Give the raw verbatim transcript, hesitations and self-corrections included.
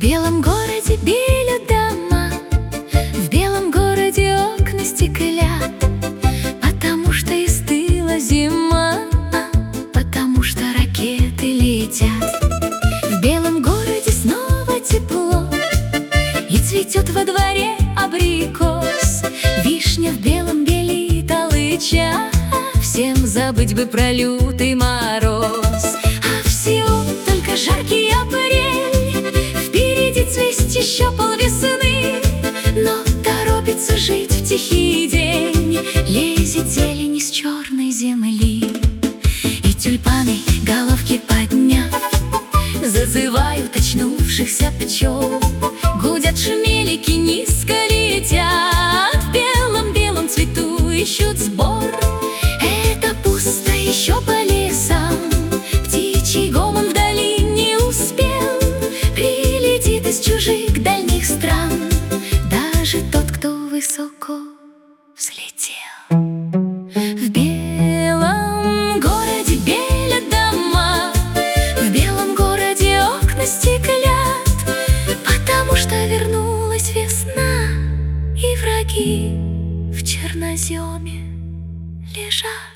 белом городе белят дома, в белом городе окна стеклят, потому что истыла зима, потому что ракеты летят. В белом городе снова тепло, и цветет во дворе абрикос. Вишня в белом белит алыча, всем забыть бы про лютый мороз. А всего только жаркий апрель, впереди цвесть еще полвесны, но торопится жить в тихий день, лезет зелень из черной земли. И тюльпаны, головки подняв, зазывают очнувшихся пчел. Гудят шмелики, низко летят, в белом-белом цвету ищут сбор. Это пусто еще по лесам, птичий гомон вдали не успел, прилетит из чужих дальних стран даже тот, кто высоко взлетел. В белом городе белят дома, в белом городе окна стеклят, потому что вернулась весна, и враги в черноземе лежат.